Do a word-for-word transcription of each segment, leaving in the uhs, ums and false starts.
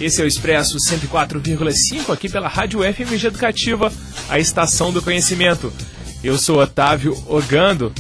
Esse é o Expresso cento e quatro vírgula cinco, aqui pela Rádio F M G Educativa, a estação do conhecimento. Eu sou Otávio Ogando.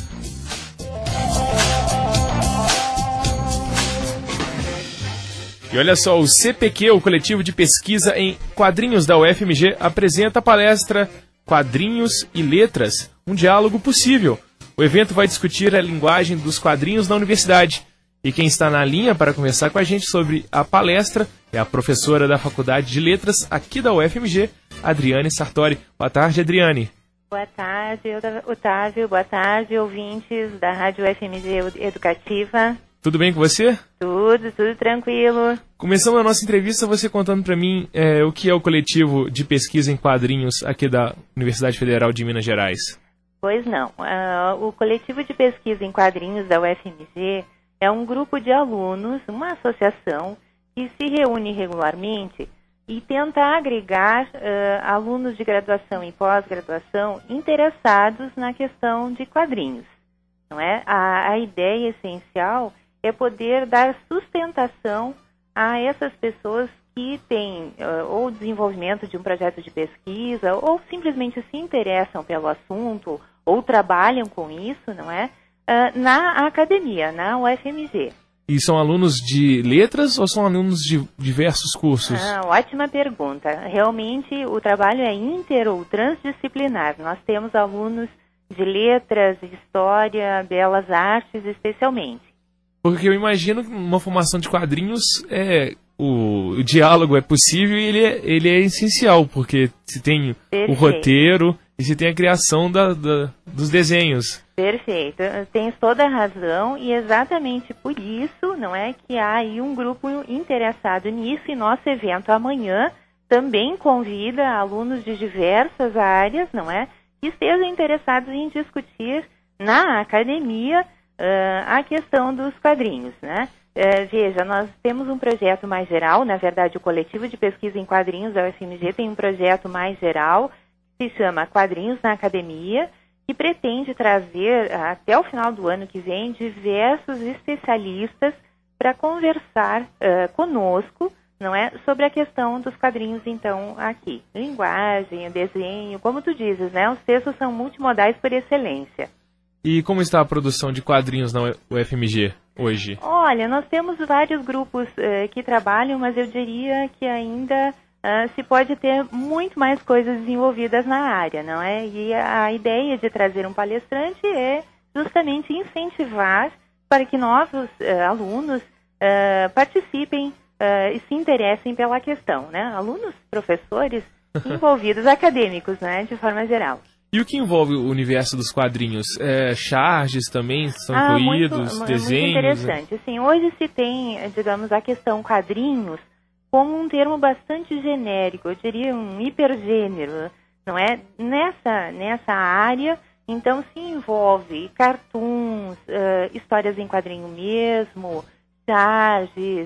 E olha só, o C P Q, o Coletivo de Pesquisa em Quadrinhos da U F M G, apresenta a palestra Quadrinhos e Letras, um diálogo possível. O evento vai discutir a linguagem dos quadrinhos na universidade. E quem está na linha para conversar com a gente sobre a palestra é a professora da Faculdade de Letras aqui da U F M G, Adriane Sartori. Boa tarde, Adriane. Boa tarde, Otávio. Boa tarde, ouvintes da Rádio U F M G Educativa. Tudo bem com você? Tudo, tudo tranquilo. Começando a nossa entrevista, você contando para mim é, o que é o Coletivo de Pesquisa em Quadrinhos aqui da Universidade Federal de Minas Gerais. Pois não. Uh, o Coletivo de Pesquisa em Quadrinhos da U F M G é um grupo de alunos, uma associação que se reúne regularmente e tenta agregar uh, alunos de graduação e pós-graduação interessados na questão de quadrinhos. Não é? A, a ideia essencial é poder dar sustentação a essas pessoas que têm uh, ou desenvolvimento de um projeto de pesquisa ou simplesmente se interessam pelo assunto ou trabalham com isso, não é? Uh, na academia, na U F M G. E são alunos de letras ou são alunos de diversos cursos? Ah, ótima pergunta. Realmente o trabalho é inter ou transdisciplinar. Nós temos alunos de letras, história, belas artes especialmente. Porque eu imagino que uma formação de quadrinhos, é, o, o diálogo é possível e ele é, ele é essencial, porque se tem Perfeito. O roteiro e se tem a criação da, da, dos desenhos. Perfeito, tens toda a razão e exatamente por isso, não é, que há aí um grupo interessado nisso e nosso evento amanhã também convida alunos de diversas áreas, não é, que estejam interessados em discutir na academia uh, a questão dos quadrinhos, né. Uh, veja, nós temos um projeto mais geral, na verdade o Coletivo de Pesquisa em Quadrinhos da U F M G tem um projeto mais geral que se chama Quadrinhos na Academia, que pretende trazer, até o final do ano que vem, diversos especialistas para conversar uh, conosco, não é, sobre a questão dos quadrinhos, então, aqui. Linguagem, desenho, como tu dizes, né, os textos são multimodais por excelência. E como está a produção de quadrinhos na U F M G hoje? Olha, nós temos vários grupos uh, que trabalham, mas eu diria que ainda... Uh, se pode ter muito mais coisas desenvolvidas na área, não é? E a, a ideia de trazer um palestrante é justamente incentivar para que novos uh, alunos uh, participem uh, e se interessem pela questão, né? Alunos, professores, envolvidos, acadêmicos, né? De forma geral. E o que envolve o universo dos quadrinhos? É, charges também são ah, incluídos, muito, desenhos? Muito interessante. Assim, hoje se tem, digamos, a questão quadrinhos como um termo bastante genérico, eu diria um hipergênero, não é? Nessa, nessa área, então se envolve cartoons, uh, histórias em quadrinho mesmo, charges,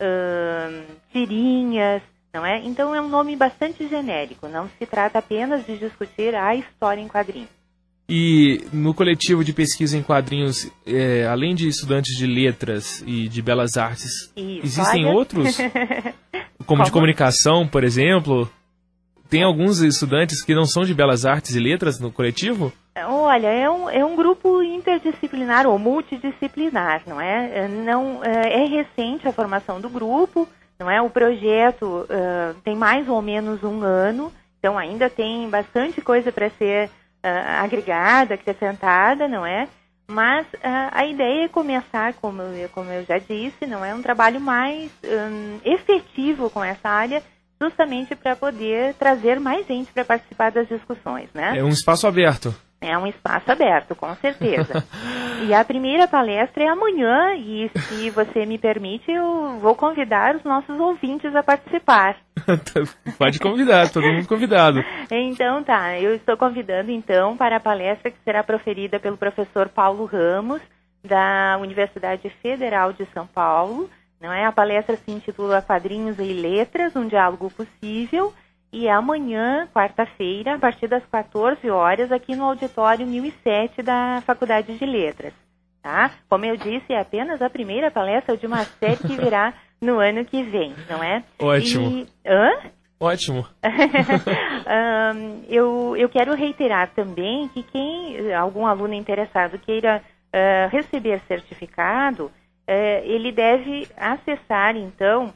uh, tirinhas, não é? Então é um nome bastante genérico, não se trata apenas de discutir a história em quadrinhos. E no coletivo de pesquisa em quadrinhos, é, além de estudantes de letras e de belas artes, Isso, existem olha... outros? Como, Como de comunicação, por exemplo? Tem alguns estudantes que não são de belas artes e letras no coletivo? Olha, é um, é um grupo interdisciplinar ou multidisciplinar, não é? Não, é recente a formação do grupo, não é? O projeto uh, tem mais ou menos um ano, então ainda tem bastante coisa para ser uh, agregada, acrescentada, não é? Mas uh, a ideia é começar, como eu, como eu já disse, não é um trabalho mais um, efetivo com essa área, justamente para poder trazer mais gente para participar das discussões, né? É um espaço aberto. É um espaço aberto, com certeza. E a primeira palestra é amanhã, e se você me permite, eu vou convidar os nossos ouvintes a participar. Pode convidar, todo mundo convidado. Então tá, eu estou convidando então para a palestra que será proferida pelo professor Paulo Ramos, da Universidade Federal de São Paulo. Não é? A palestra se intitula Quadrinhos e Letras, um diálogo possível. E é amanhã, quarta-feira, a partir das quatorze horas, aqui no auditório mil e sete da Faculdade de Letras. Tá? Como eu disse, é apenas a primeira palestra de uma série que virá no ano que vem, não é? Ótimo. E, hã? Ótimo. um, eu, eu quero reiterar também que quem, algum aluno interessado queira uh, receber certificado, uh, ele deve acessar, então,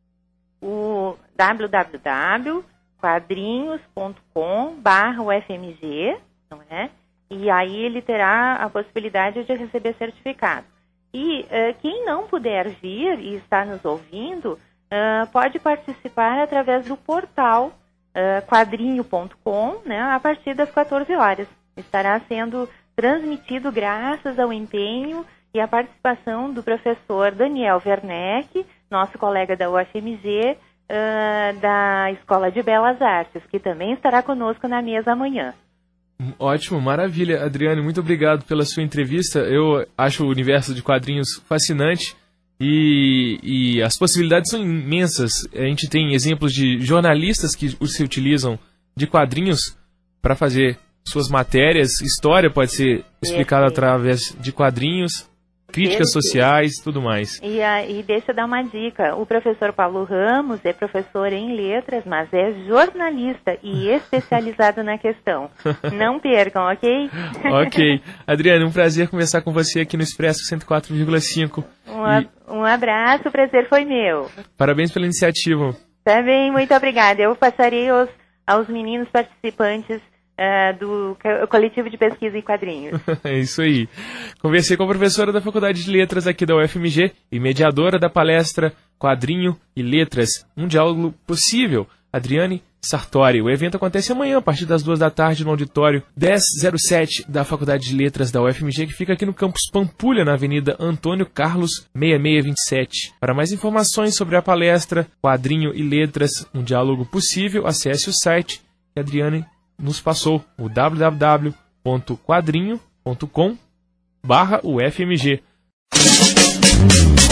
o w w w ponto quadrinhos ponto com barra U F M G, não é? E aí ele terá a possibilidade de receber certificado. E uh, quem não puder vir e está nos ouvindo, Uh, pode participar através do portal uh, quadrinho ponto com, né, a partir das quatorze horas. Estará sendo transmitido graças ao empenho e à participação do professor Daniel Werneck, nosso colega da U F M G, uh, da Escola de Belas Artes, que também estará conosco na mesa amanhã. Ótimo, maravilha. Adriane, muito obrigado pela sua entrevista. Eu acho o universo de quadrinhos fascinante. E, e as possibilidades são imensas. A gente tem exemplos de jornalistas que se utilizam de quadrinhos para fazer suas matérias. História pode ser explicada através de quadrinhos, críticas sociais, tudo mais. E, a, e deixa eu dar uma dica. O professor Paulo Ramos é professor em letras, mas é jornalista e especializado na questão. Não percam, ok? Ok. Adriane, um prazer conversar com você aqui no Expresso cento e quatro vírgula cinco. Um, e... um abraço, o prazer foi meu. Parabéns pela iniciativa. Também, muito obrigada. Eu passarei aos, aos meninos participantes Uh, do coletivo de pesquisa em quadrinhos. É isso aí. Conversei com a professora da Faculdade de Letras aqui da U F M G e mediadora da palestra Quadrinho e Letras, um diálogo possível, Adriane Sartori. O evento acontece amanhã, a partir das duas da tarde, no auditório dez zero sete da Faculdade de Letras da U F M G, que fica aqui no campus Pampulha, na Avenida Antônio Carlos, seis seis dois sete. Para mais informações sobre a palestra Quadrinho e Letras, um diálogo possível, acesse o site que a Adriane nos passou, o w w w ponto quadrinho ponto com barra U F M G.